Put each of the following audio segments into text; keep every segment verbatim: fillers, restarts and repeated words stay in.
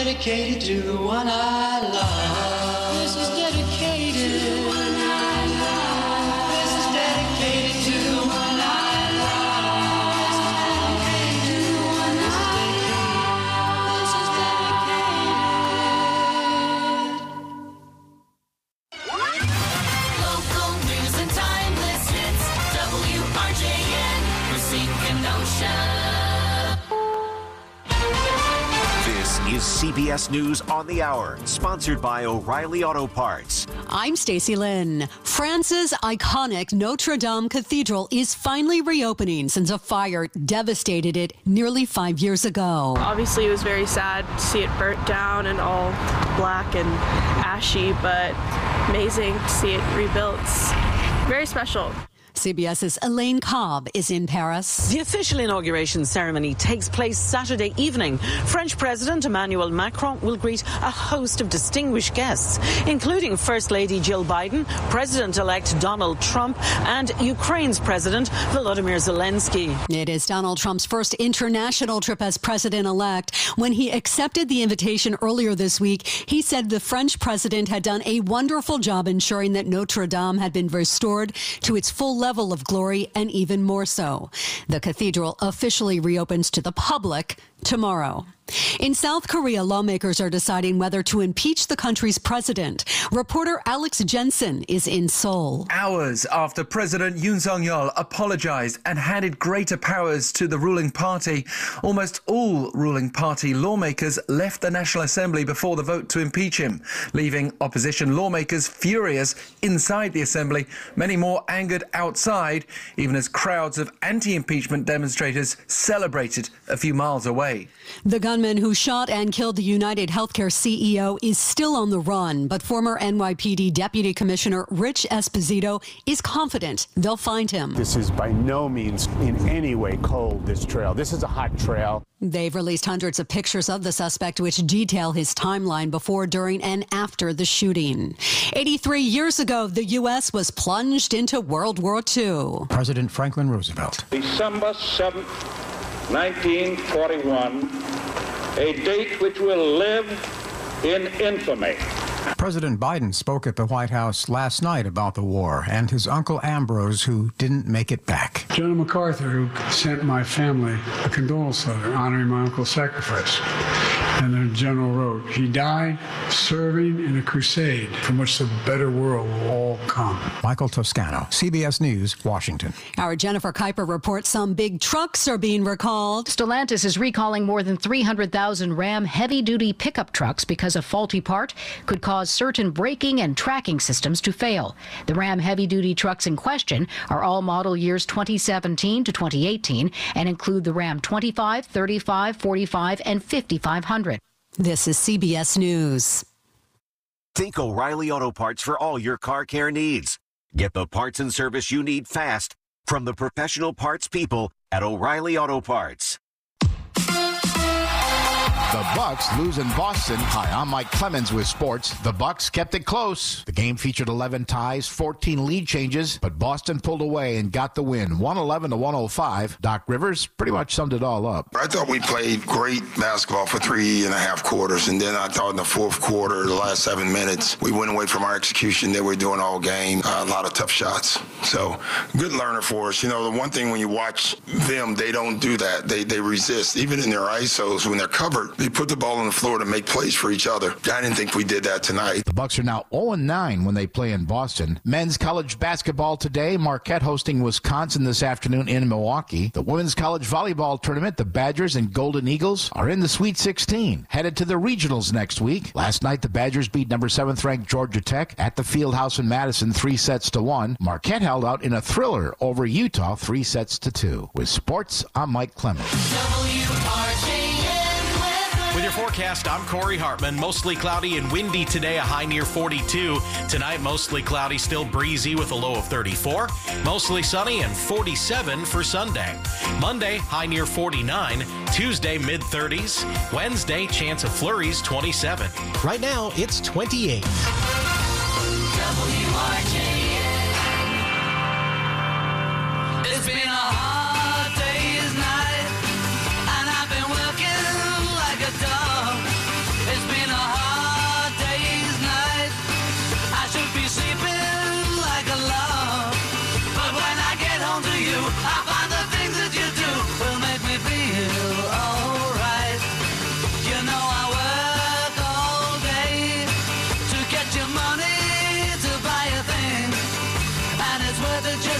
dedicated to the one I love. This is dedicated to the one I love. This is dedicated to the one I love. This is dedicated to the one I love. This is dedicated. Local news and timeless hits. W R J N, Racine, Kenosha. This is C B S News on the Hour, sponsored by O'Reilly Auto Parts. I'm Stacey Lynn. France's iconic Notre Dame Cathedral is finally reopening since a fire devastated it nearly five years ago. Obviously, it was very sad to see it burnt down and all black and ashy, but amazing to see it rebuilt. It's very special. CBS's Elaine Cobb is in Paris. The official inauguration ceremony takes place Saturday evening. French President Emmanuel Macron will greet a host of distinguished guests, including First Lady Jill Biden, President-elect Donald Trump, and Ukraine's President Volodymyr Zelensky. It is Donald Trump's first international trip as president-elect. When he accepted the invitation earlier this week, he said the French president had done a wonderful job ensuring that Notre Dame had been restored to its full level level of glory, and even more so. The cathedral officially reopens to the public tomorrow. In South Korea, lawmakers are deciding whether to impeach the country's president. Reporter Alex Jensen is in Seoul. Hours after President Yoon Suk-yeol apologized and handed greater powers to the ruling party, almost all ruling party lawmakers left the National Assembly before the vote to impeach him, leaving opposition lawmakers furious inside the Assembly, many more angered outside, even as crowds of anti-impeachment demonstrators celebrated a few miles away. The gunman who shot and killed the United Healthcare C E O is still on the run, but former N Y P D Deputy Commissioner Rich Esposito is confident they'll find him. This is by no means in any way cold, this trail. This is a hot trail. They've released hundreds of pictures of the suspect, which detail his timeline before, during, and after the shooting. eighty-three years ago, the U S was plunged into World War Two. President Franklin Roosevelt. December seventh, nineteen forty-one, a date which will live in infamy. President Biden spoke at the White House last night about the war and his uncle Ambrose, who didn't make it back. General MacArthur, who sent my family a condolence letter honoring my uncle's sacrifice. And the general wrote, he died serving in a crusade from which the better world will all come. Michael Toscano, C B S News, Washington. Our Jennifer Kuiper reports some big trucks are being recalled. Stellantis is recalling more than three hundred thousand Ram heavy-duty pickup trucks because a faulty part could cause certain braking and tracking systems to fail. The Ram heavy-duty trucks in question are all model years twenty seventeen to twenty eighteen and include the Ram twenty-five, thirty-five, forty-five, and fifty-five hundred. This is C B S News. Think O'Reilly Auto Parts for all your car care needs. Get the parts and service you need fast from the professional parts people at O'Reilly Auto Parts. The Bucks lose in Boston. Hi, I'm Mike Clemens with sports. The Bucks kept it close. The game featured eleven ties, fourteen lead changes, but Boston pulled away and got the win, one eleven to one oh five. Doc Rivers pretty much summed it all up. I thought we played great basketball for three and a half quarters, and then I thought in the fourth quarter, the last seven minutes, we went away from our execution that we're doing all game. Uh, a lot of tough shots. So, good learner for us. You know, the one thing when you watch them, they don't do that. They, they resist. Even in their I S Os, when they're covered, they put the ball on the floor to make plays for each other. I didn't think we did that tonight. The Bucks are now oh and nine when they play in Boston. Men's college basketball today. Marquette hosting Wisconsin this afternoon in Milwaukee. The women's college volleyball tournament, the Badgers and Golden Eagles are in the Sweet sixteen, headed to the regionals next week. Last night, the Badgers beat number seventh ranked Georgia Tech at the Fieldhouse in Madison, three sets to one. Marquette held out in a thriller over Utah, three sets to two. With sports, I'm Mike Clemens. With your forecast, I'm Corey Hartman. Mostly cloudy and windy today, a high near forty-two. Tonight, mostly cloudy, still breezy with a low of thirty-four. Mostly sunny and forty-seven for Sunday. Monday, high near forty-nine. Tuesday, mid thirties. Wednesday, chance of flurries, twenty-seven. Right now, it's twenty-eight. W R J N. It's been a hard day's night, and I've been working like a dog. It's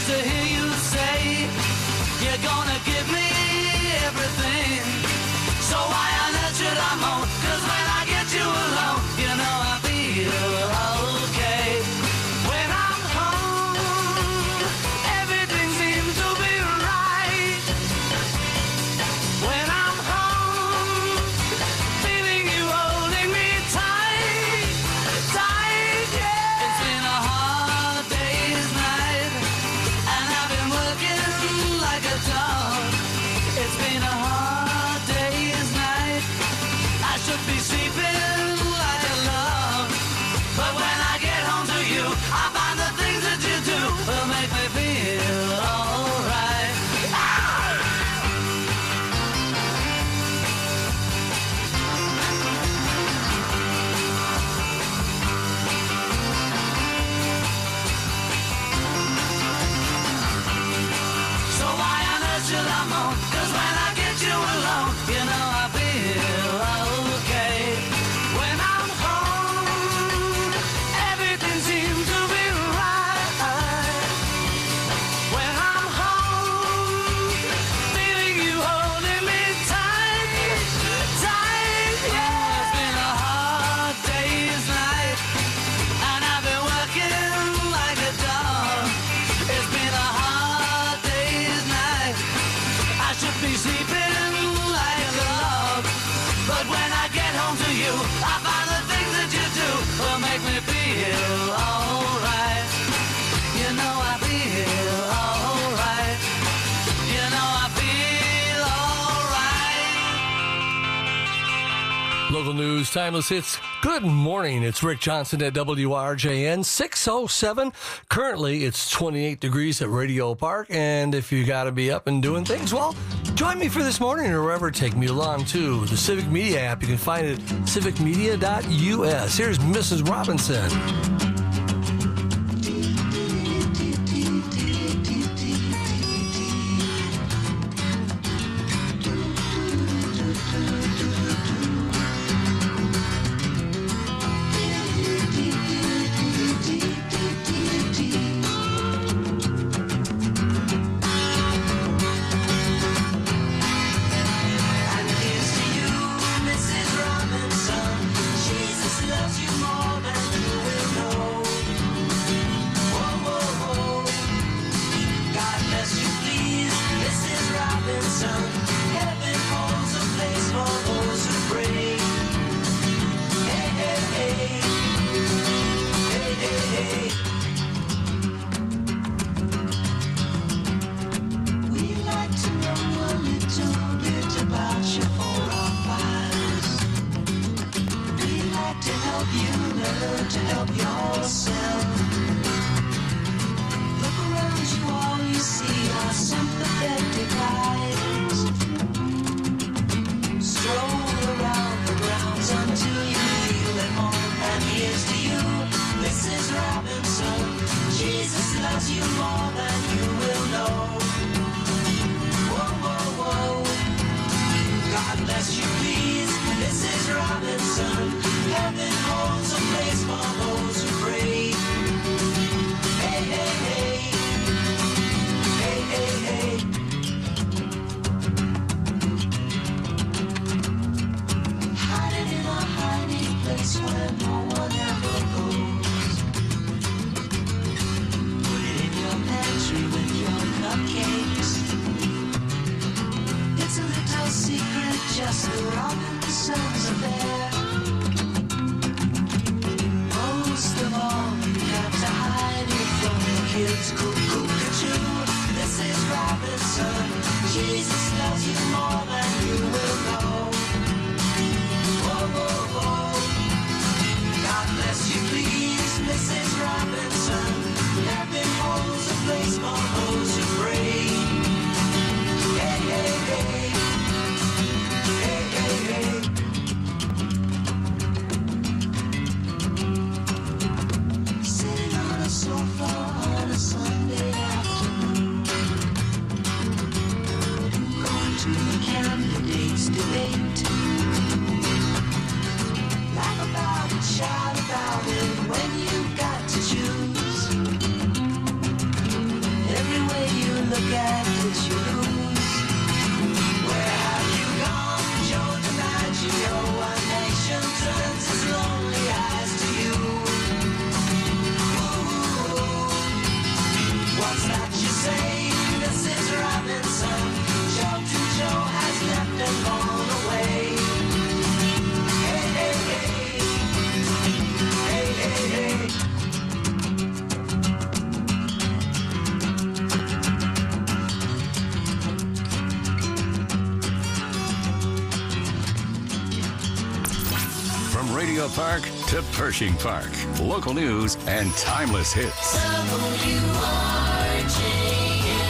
to hear you say you're gonna give me everything. So why on earth should I moan? 'Cause when I get you alone, you know I feel okay. When I'm home, everything seems to be right. When I'm home, feeling you holding me tight, tight, yeah. It's been a hard day's night, and I've been working like a dog. It's been a hard day's night. I should be sleeping like a log. But when I get home to you, I find the things that you do will make me feel alright. So why on earth should I moan? 'Cause when I get you alone, you know I feel okay. When I'm home, everything seems to be right. When I'm home, feeling you holding me tight, tight, yeah. It's been a hard day's night, and I've been working like a dog. It's been a hard day's night. I should be sleeping like a log. But when I get home to you, I find the things that you do will make me feel alright. You know I feel alright. You know I feel alright. Local news, timeless hits. Good morning. It's Rick Johnson at W R J N six oh seven. Currently, it's twenty-eight degrees at Radio Park. And if you got to be up and doing things, well, join me for this morning or wherever. Take me along to the Civic Media app. You can find it at civic media dot U S. Here's Missus Robinson. And here's to you, Missus Robinson. Jesus loves you more than you will know. Whoa, whoa, whoa. God bless you, please, Missus Robinson. Heaven holds a place for those who pray. Hey, hey, hey. Hey, hey, hey. We like to know a little bit about you for our files. We like to help you learn to help yourself. Look around you, all you see are sympathetic eyes. Stroll around the grounds until you feel at home. And here's to you, Missus Robinson. Jesus loves you more than you will know. Whoa, whoa, whoa. God bless you, please, Missus Robinson. Heaven holds a place for those who pray. Hey, hey, hey. Hey, hey, hey. Hiding in a hiding place where no one ever goes. Put it in your pantry. get? Did you lose? Where have you gone, Joe DiMaggio? One nation turns its lonely eyes to you. Ooh, what's that you say? This is Robinson. Joe to Joe has left and gone away. Hey, hey, hey. Hey, hey, hey. From Radio Park to Pershing Park, local news and timeless hits. W R J N.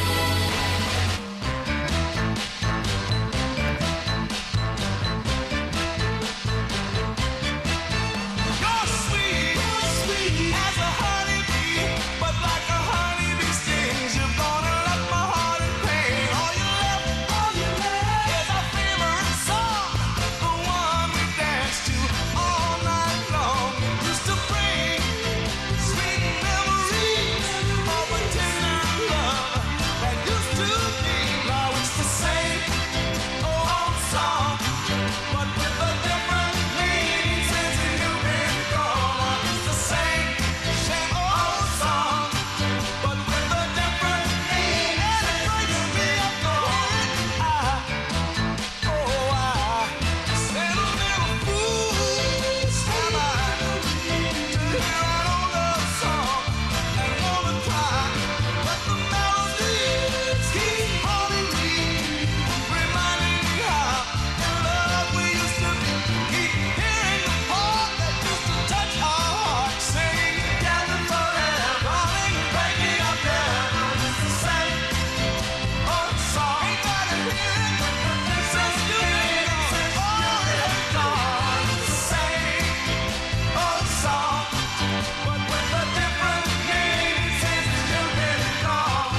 You're sweet, sweet as a honeybee, but like a honeybee stings, you're gonna let my heart in pain. All you left, all you left is our favorite song, the one we danced to all night long. Used to bring sweet memories of a tender love that used to be. Now it's the same old song, but with a different meaning since you've been gone. It's the same, same old song, but with a different meaning. And it breaks me up to hear it. I, oh, I said a little fool, am I, to hear an old love song and wanna cry, but the melodies keep haunting me, reminding me how in love we used to be. Keep hearing the part that used to touch our hearts, singing together forever, darling, breaking up together. It's the same old song. Ain't gotta hear it since you've been gone. It's the same old song, but with a different meaning since you've been gone.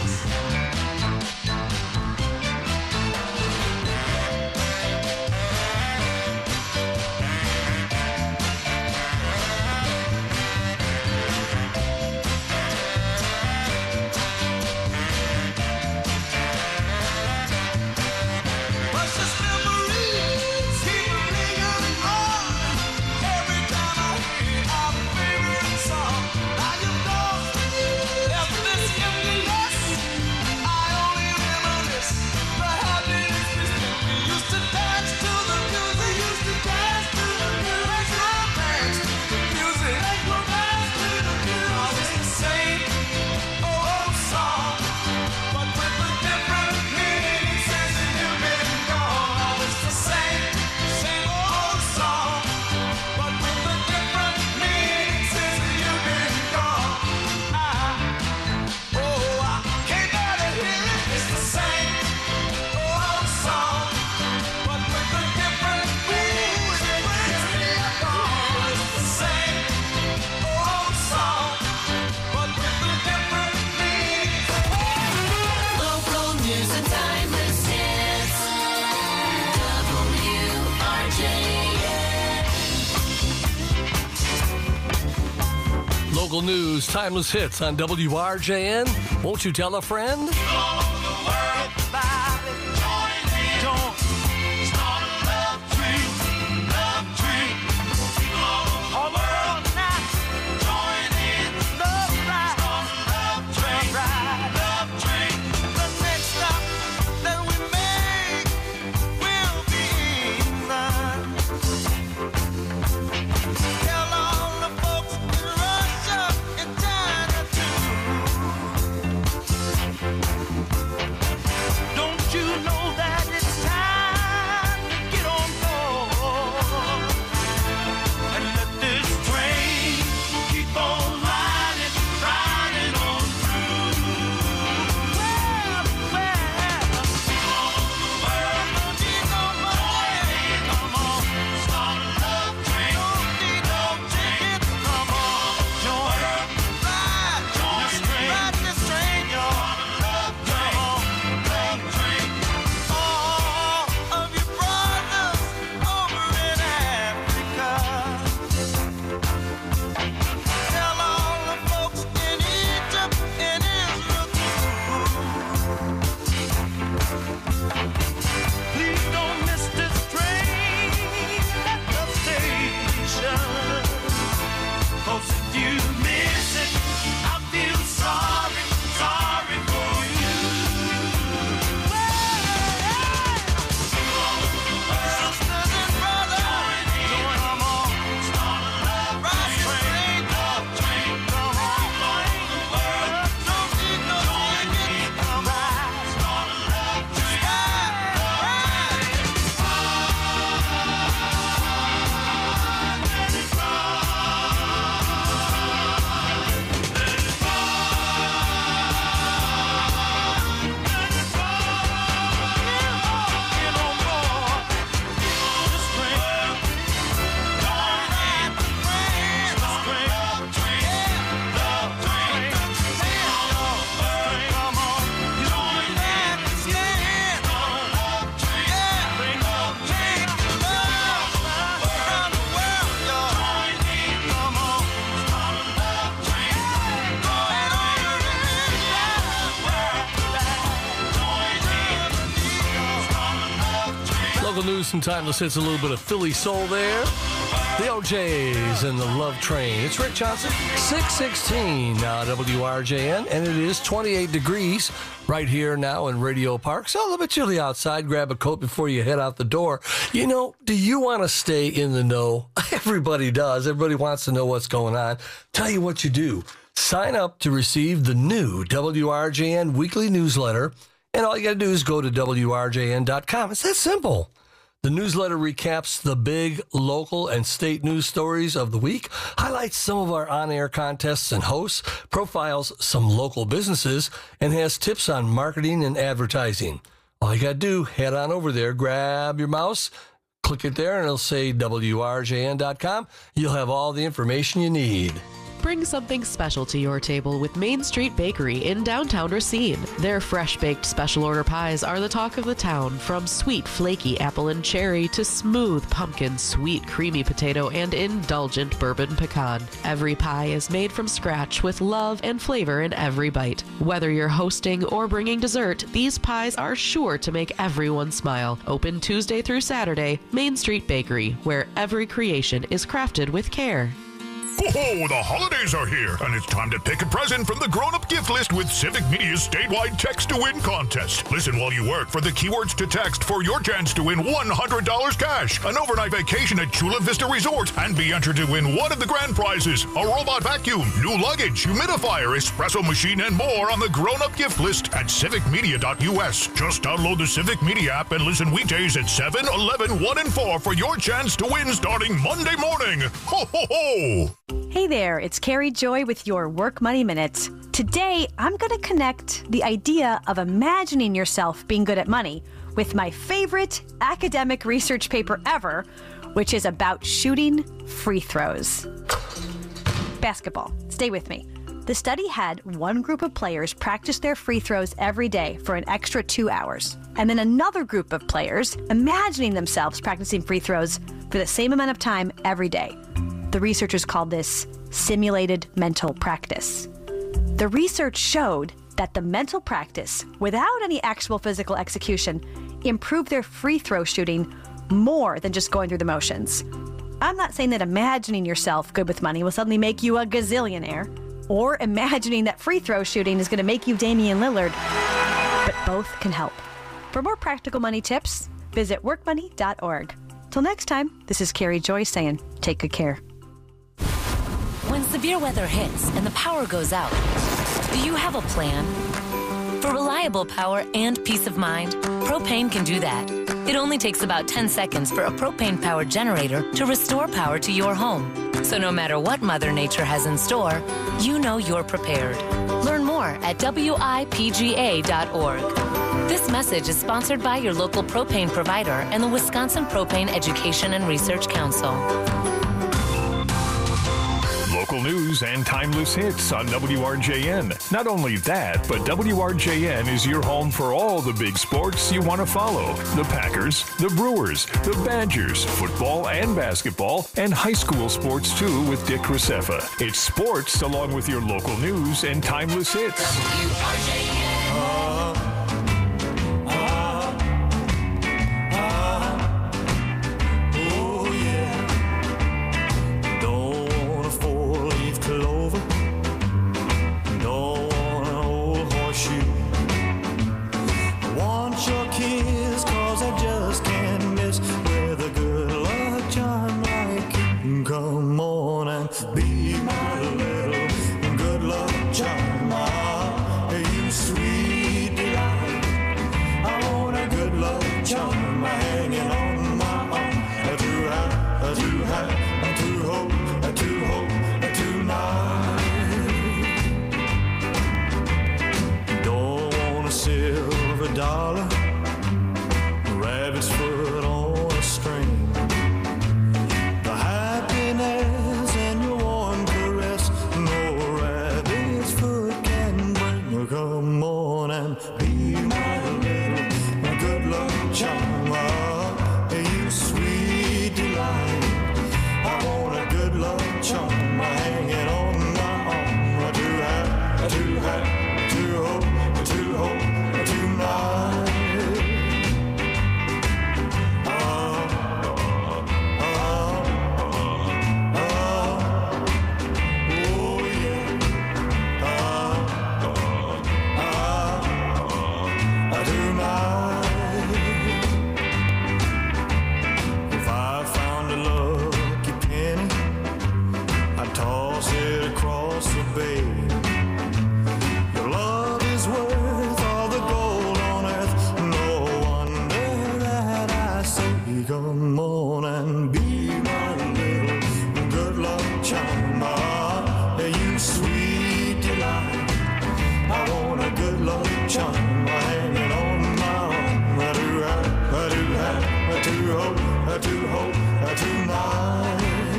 Precious memories keep lingering on. Every time I hear our favorite song, now you know there's this emptiness. I only reminisce the happiness we spent. We used to dance to the music, used to dance to the music, dance to the music, dance to the music. Now it's the same old song, but with a different meaning since you've been gone. Now it's the same, same old song, but with a different meaning since you've been gone. I, oh, I can't bear to hear it. It's the same old song, but with a different meaning since you've been gone. It's the same old song, but with a different meaning. Local news and timeless hits. W R J N. Local news, timeless hits on W R J N. Won't you tell a friend? Tell all the folks in Russia and China too. local news and timeless hits, a little bit of Philly soul there. The O Js and the Love Train. It's Rick Johnson, six sixteen now W R J N, and it is twenty-eight degrees right here now in Radio Park. So a little bit chilly outside. Grab a coat before you head out the door. You know, do you want to stay in the know? Everybody does. Everybody wants to know what's going on. Tell you what you do. Sign up to receive the new W R J N weekly newsletter, and all you got to do is go to W R J N dot com. It's that simple. The newsletter recaps the big local and state news stories of the week, highlights some of our on-air contests and hosts, profiles some local businesses, and has tips on marketing and advertising. All you got to do, head on over there, grab your mouse, click it there, and it'll say W R J N dot com. You'll have all the information you need. Bring something special to your table with Main Street Bakery in downtown Racine. Their fresh-baked special order pies are the talk of the town, from sweet, flaky apple and cherry to smooth pumpkin, sweet, creamy potato, and indulgent bourbon pecan. Every pie is made from scratch with love and flavor in every bite. Whether you're hosting or bringing dessert, these pies are sure to make everyone smile. Open Tuesday through Saturday, Main Street Bakery, where every creation is crafted with care. Oh, the holidays are here, and it's time to pick a present from the grown-up gift list with Civic Media's statewide text-to-win contest. Listen while you work for the keywords to text for your chance to win one hundred dollars cash, an overnight vacation at Chula Vista Resort, and be entered to win one of the grand prizes, a robot vacuum, new luggage, humidifier, espresso machine, and more on the grown-up gift list at civic media dot U S. Just download the Civic Media app and listen weekdays at seven, eleven, one, and four for your chance to win starting Monday morning. Ho, ho, ho! Hey there, it's Carrie Joy with your Work Money Minutes. Today, I'm going to connect the idea of imagining yourself being good at money with my favorite academic research paper ever, which is about shooting free throws. Basketball. Stay with me. The study had one group of players practice their free throws every day for an extra two hours, and then another group of players imagining themselves practicing free throws for the same amount of time every day. The researchers called this simulated mental practice. The research showed that the mental practice, without any actual physical execution, improved their free throw shooting more than just going through the motions. I'm not saying that imagining yourself good with money will suddenly make you a gazillionaire, or imagining that free throw shooting is going to make you Damian Lillard, but both can help. For more practical money tips, visit work money dot org. Till next time, this is Carrie Joy saying, take good care. When severe weather hits and the power goes out, do you have a plan? For reliable power and peace of mind, Propane can do that. It only takes about ten seconds for a propane-powered generator to restore power to your home. So no matter what Mother Nature has in store, you know you're prepared. Learn more at W I P G A dot org. This message is sponsored by your local propane provider and the Wisconsin Propane Education and Research Council. Local news and timeless hits on W R J N. Not only that, but W R J N is your home for all the big sports you want to follow. The Packers, the Brewers, the Badgers, football and basketball, and high school sports too with Dick Rosefa. It's sports along with your local news and timeless hits. W R J N. Come on and be my little good luck charm. You sweet sit across the bay. Your love is worth all the gold on earth. No wonder that I say, come on and be my little good luck charm. Ah, you sweet delight. I want a good luck charm hanging on my arm. I do have, I do have, I do hope, I do hope, I tonight.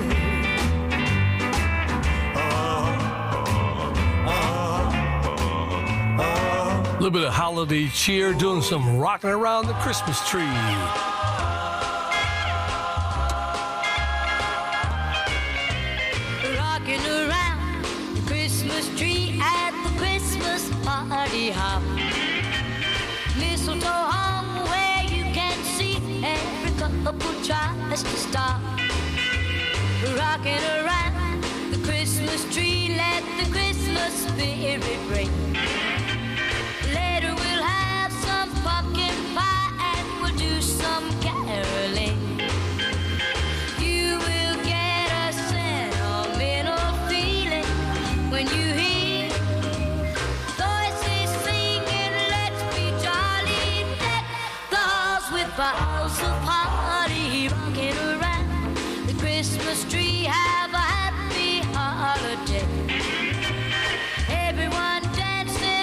A little bit of holiday cheer, doing some rocking around the Christmas tree. Rocking around the Christmas tree at the Christmas party hop. Mistletoe hung where you can see every couple tries to stop. Rocking around the Christmas tree, let the Christmas spirit ring. Later we'll have some pumpkin pie and we'll do some caroling. You will get a sentimental feeling when you hear voices singing, let's be jolly. Deck the halls with boughs of holly, rocking around the Christmas tree. Have a happy holiday. Everyone dancing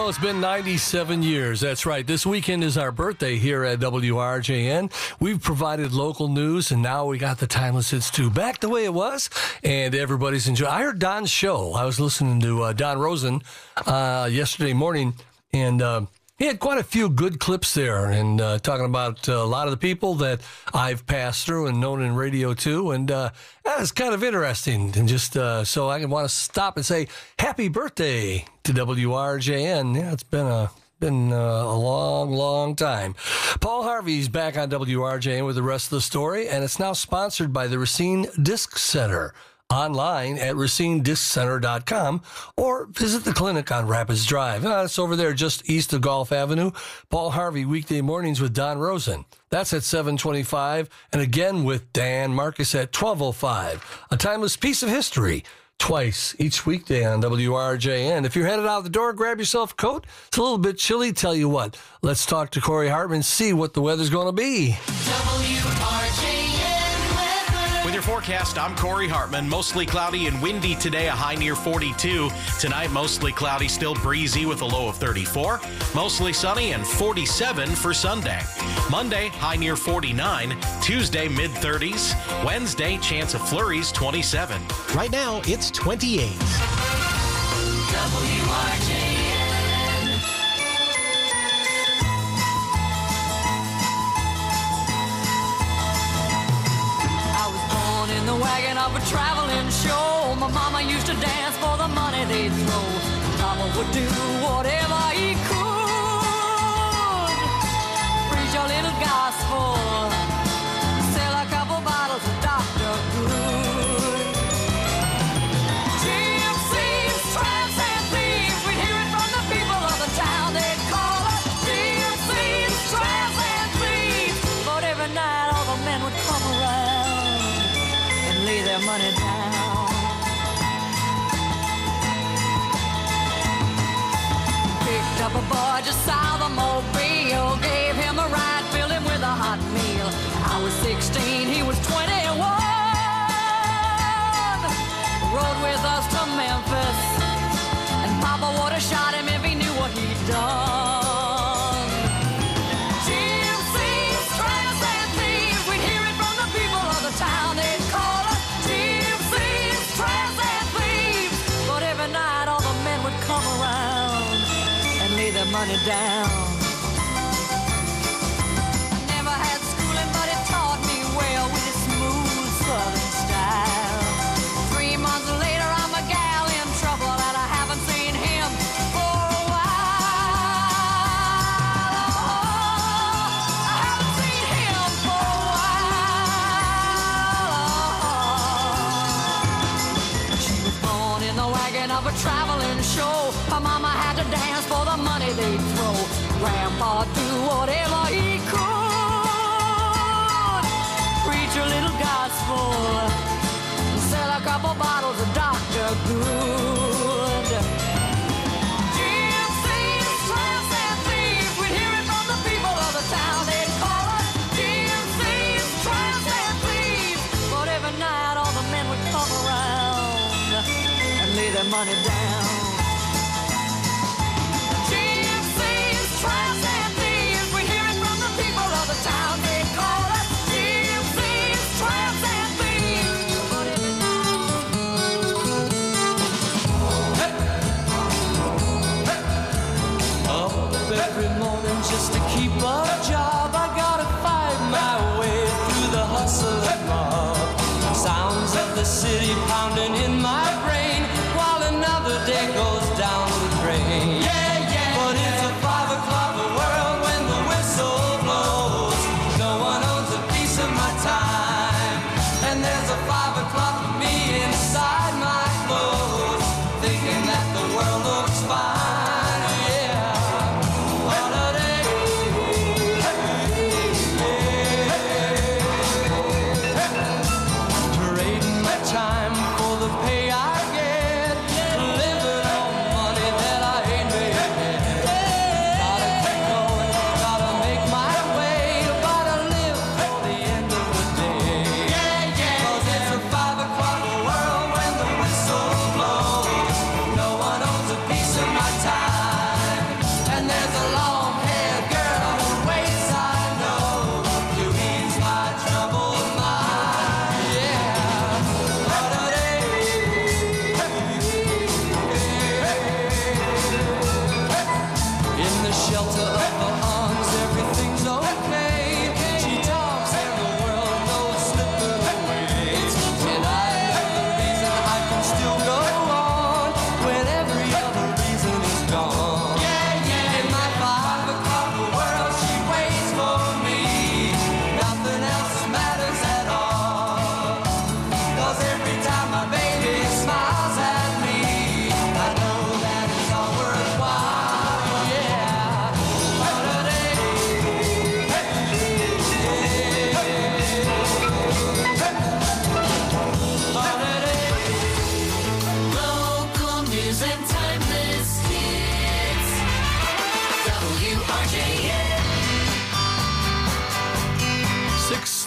Well, it's been ninety-seven years. That's right. This weekend is our birthday here at W R J N. We've provided local news, and now we got the timeless hits too. Back the way it was, and everybody's enjoying. I heard Don's show. I was listening to uh, Don Rosen uh, yesterday morning, and uh, he had quite a few good clips there, and uh, talking about uh, a lot of the people that I've passed through and known in radio too, and uh, that was kind of interesting. And just uh, so I want to stop and say happy birthday to W R J N. Yeah, it's been a been uh, a long, long time. Paul Harvey's back on W R J N with the rest of the story, and it's now sponsored by the Racine Disc Center. Online at racine disc center dot com or visit the clinic on Rapids Drive. Uh, it's over there just east of Gulf Avenue. Paul Harvey, weekday mornings with Don Rosen. That's at seven twenty-five, and again with Dan Marcus at twelve oh five. A timeless piece of history twice each weekday on W R J N. If you're headed out the door, grab yourself a coat. It's a little bit chilly. Tell you what, let's talk to Corey Hartman, see what the weather's going to be. W R J N. With your forecast, I'm Corey Hartman. Mostly cloudy and windy today, a high near forty-two. Tonight, mostly cloudy, still breezy with a low of thirty-four. Mostly sunny and forty-seven for Sunday. Monday, high near forty-nine. Tuesday, mid thirties. Wednesday, chance of flurries, twenty-seven. Right now, it's twenty-eight. W R J N. In the wagon of a traveling show, my mama used to dance for the money they'd throw. Papa would do whatever he could. Preach a little gospel, sell a couple bottles of Doctor Good. Gypsies, tramps, and thieves, we'd hear it from the people of the town. They'd call us gypsies, tramps, and thieves. But every night all the men would come around, lay their money down. Picked up a boy just south of Mobile, gave him a ride, filled him with a hot meal. I was sixteen, he was twenty-one. Rode with us to Memphis, and Papa would have shot him if he knew what he'd done. Gypsies, tramps, and thieves, we'd hear it from the people of the town. They'd call us gypsies, tramps, and thieves. But every night all the men would come around and lay their money down. I never had schooling, but it taught me well with its smooth southern style. Three months later, I'm a gal in trouble, and I haven't seen him for a while. I haven't seen him for a while. She was born in the wagon of a traveling show. Her mama had to dance for the money they'd throw. Grandpa do whatever he could. Preach a little gospel, sell a couple bottles of Doctor Good. Gypsies, tramps, and thieves, we'd hear it from the people of the town. They'd call us gypsies, tramps, and thieves. But every night all the men would come around and lay their money down. Gypsies, tramps, and thieves, we'd hear it from the people of the town. They'd call us gypsies, tramps, and thieves. But every Up every morning just to keep a job. I gotta fight my way through the hustle and mob. Sounds of the city pounding in my brain while another day goes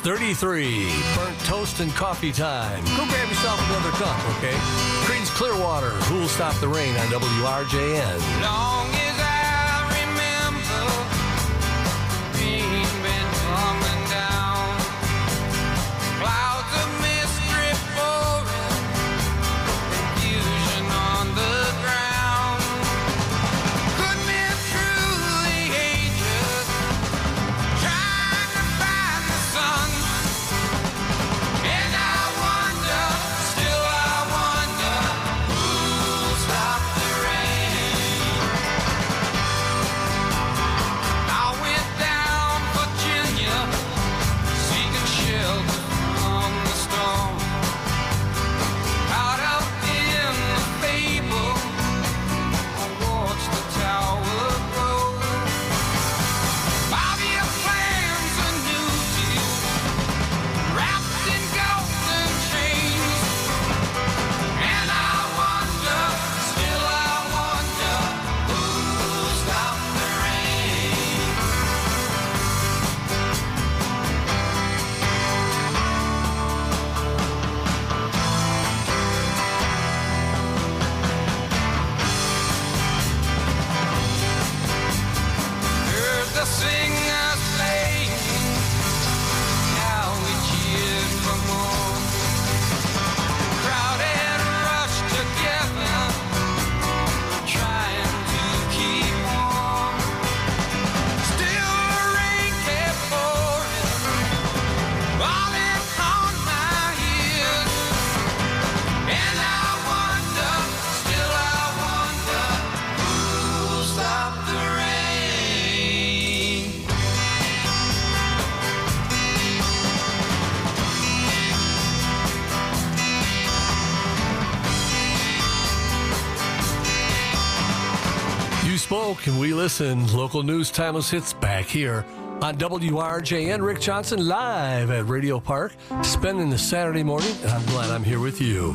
thirty-three. Burnt toast and coffee time. Go grab yourself another cup, okay? Creedence Clearwater. Who'll stop the rain on W R J N? Long as I remember, rain been coming down. Clouds of mist drift pouring, confusion on the ground. Could be through the ages, trying to find the sun. And I wonder, still I wonder, who'll stop the rain? I went down Virginia, seeking shelter from the storm. Out up in the fable, I watched the tower grow. Five-year plans, a new deal, wrapped in golden chains. And I wonder, still I wonder, who'll stop the rain? Heard the singers playing, now we cheered for more. Crowd had rushed together, trying to keep warm. Still the rain kept pouring, falling on my ears. And I wonder, still I wonder, who'll stop the rain? You spoke and we listened. Local news, timeless hits back here on W R J N. Rick Johnson live at Radio Park, spending the Saturday morning, and I'm glad I'm here with you.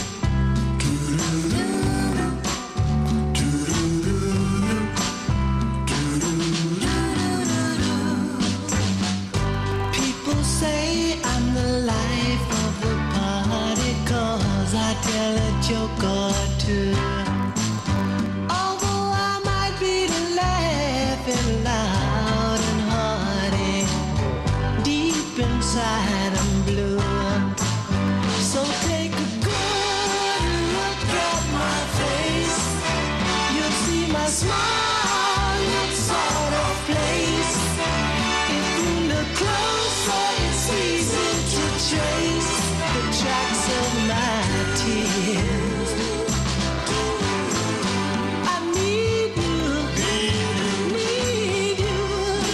People say I'm the life of the party, 'cause I tell a joke or two. Although I might be laughing loud and hearty, deep inside I'm blue. So take a good look at my face. You'll see my smile looks out of place. If you look closer, it's easy to trace the tracks of my tears. I need you, need you.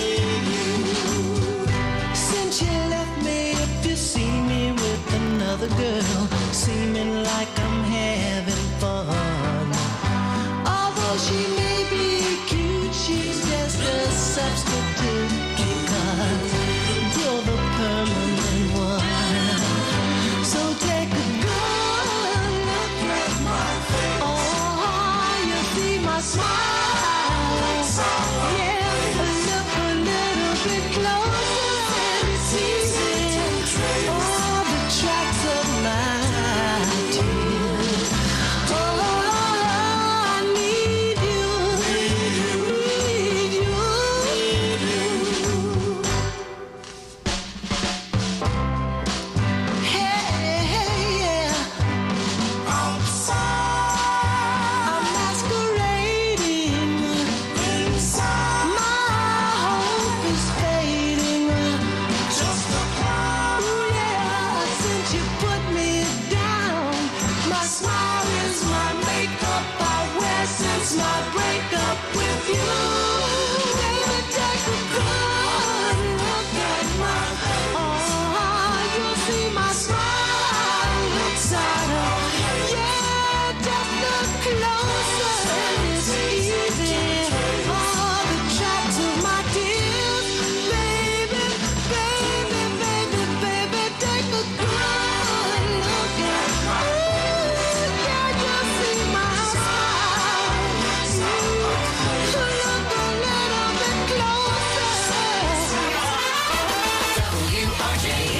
Since you left me, if you see me with another girl, seeming like I'm having fun. Although she may be cute, she's just a substitute, because you're the permanent one. So take a good look at my face. Oh, you see my smile. Yeah, look a little bit closer and it's easy to trace all the tracks of my tears. Oh, I need you, need you. Hey, hey, yeah. Outside, I'm masquerading. Inside, my hope is fading. Just a cloud. Ooh, yeah. Since you put me down, my smile is my makeup I wear since my breakup with you. Baby, take a good look at my face. Oh, you'll see my smile looks out of. Yeah, just look closer and it's easy. All the tracks of my tears, baby, baby, baby, baby, take a good look at my face. Yeah, you'll see my smile. Look a little bit closer. W R J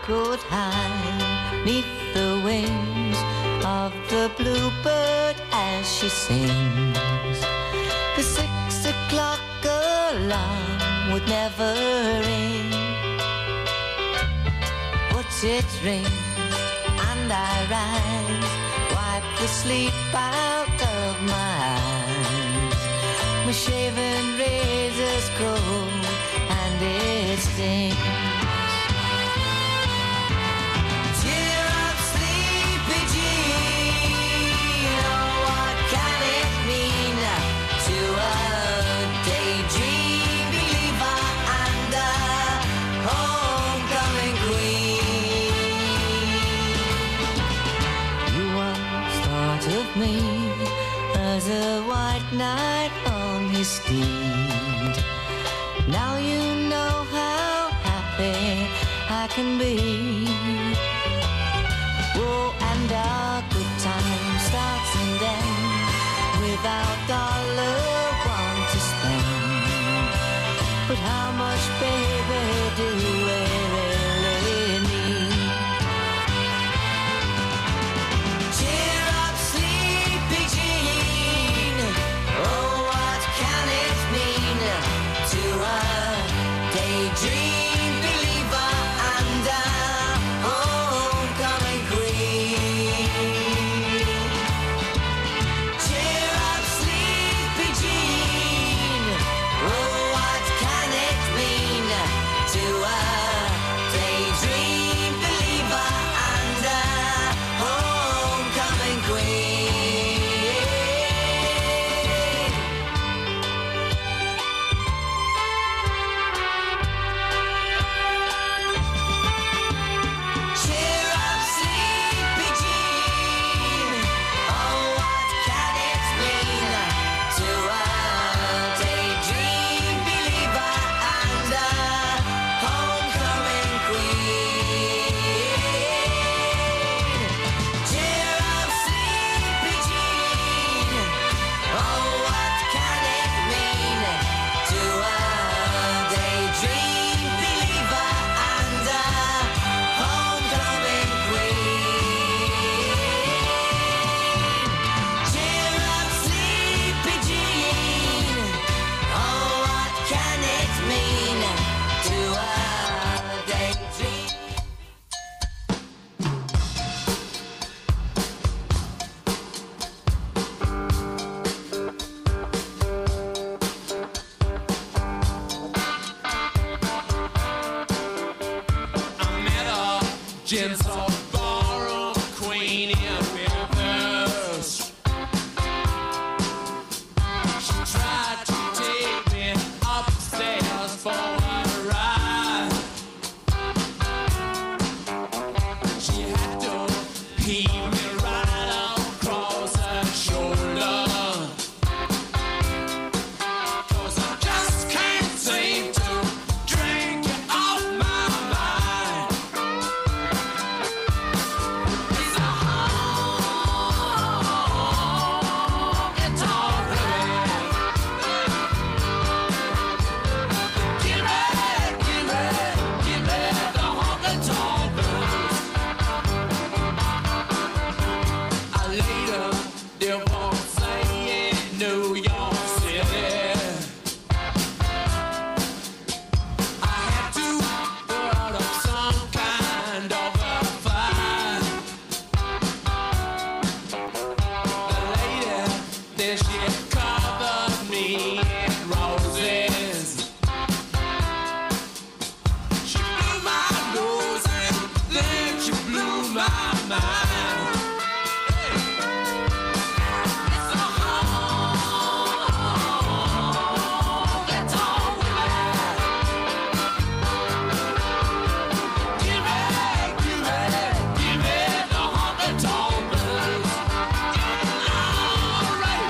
could hide neath the wings of the bluebird as she sings. The six o'clock alarm would never ring, but it rings and I rise, wipe the sleep out of my eyes. My shaven razor's cold and it stings. Cheer up, sleepy Jean. Oh, what can it mean to a daydream believer and a homecoming queen? You once thought of me as a white knight on his steed. Now you know how happy I can be. Oh, and our good time starts and ends without dollar one to spend. But how much, baby, do we really need? Cheer up, sleepy Jean. Oh, what can it mean to a daydream believer and a homecoming queen? Cheer up, sleepy Jean. Oh, what can it mean to a daydream believer and a homecoming queen? Cheer up, sleepy Jean. Oh, what can it mean to a daydream believer and a homecoming queen? Cheer up, sleepy Jean. Oh, what can it mean to a daydream believer and a homecoming queen? Cheer up, sleepy Jean. Oh, what can it mean to a daydream? I met a gentle ballroom queen in Memphis. She tried to take me upstairs for a ride. She had to heave me right across her shoulder. 'Cause I just can't seem to drink you off my mind. It's a it's all right. Give me, give me, give me the honky-tonk blues. I later divorcee in New York City. I had to put up some kind of a fight. The lady, then she covered me in roses. She blew my nose and then she blew my mind. It's a honky-tonk woman. Give me, give me, give me the honky-tonk blues. All right.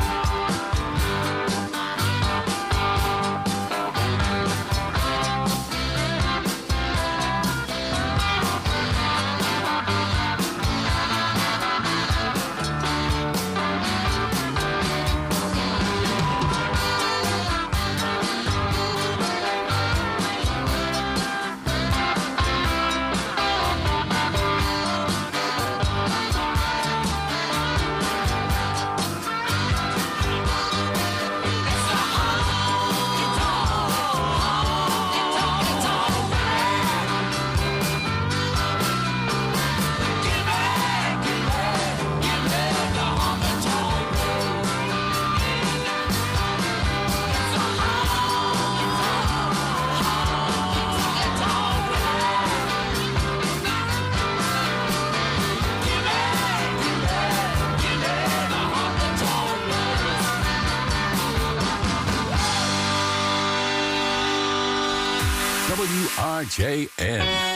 J N.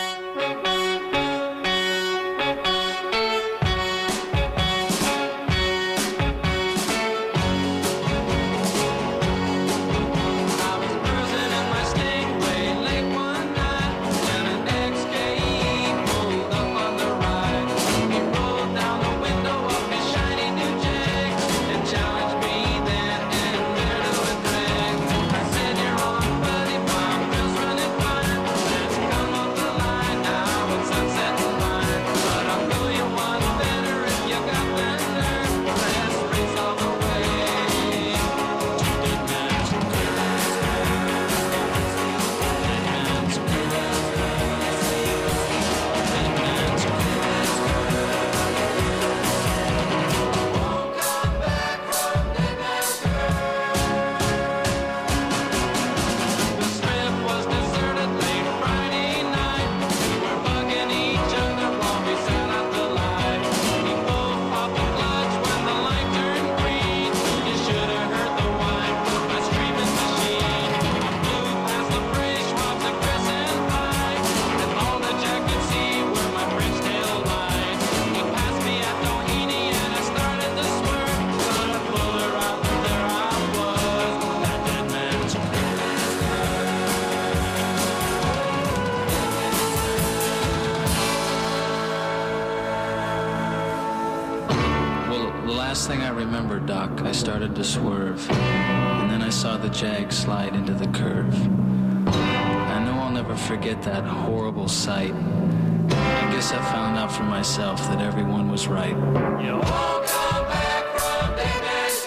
Thing I remember, Doc, I started to swerve, and then I saw the Jag slide into the curve. I know I'll never forget that horrible sight. I guess I found out for myself that everyone was right. You won't come back from Dead Man's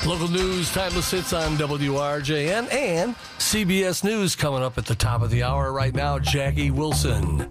Local news, timeless hits on W R J N, and C B S News coming up at the top of the hour right now. Jackie Wilson.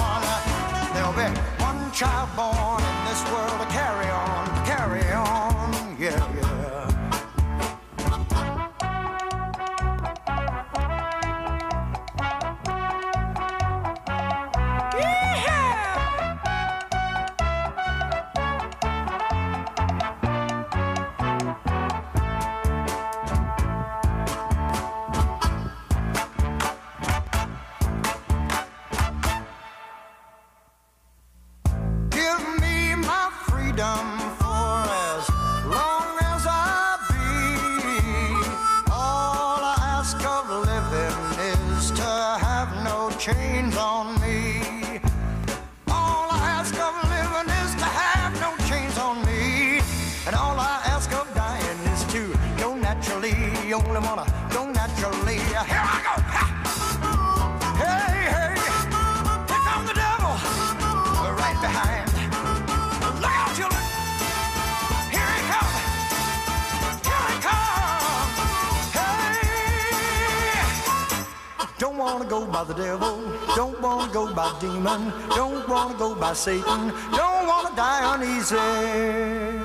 Child born in this world to carry on, carry on. freedom for as long as I be. All I ask of living is to have no chains on me. All I ask of living is to have no chains on me. And all I ask of dying is to go naturally. You only wanna go naturally. Here I go. Ha! Hey, hey, here comes the devil, right behind. Look out, children. Here he comes. Here he comes. Hey. Don't want to go by the devil. Don't want to go by demon. Don't want to go by Satan. Don't want to die uneasy.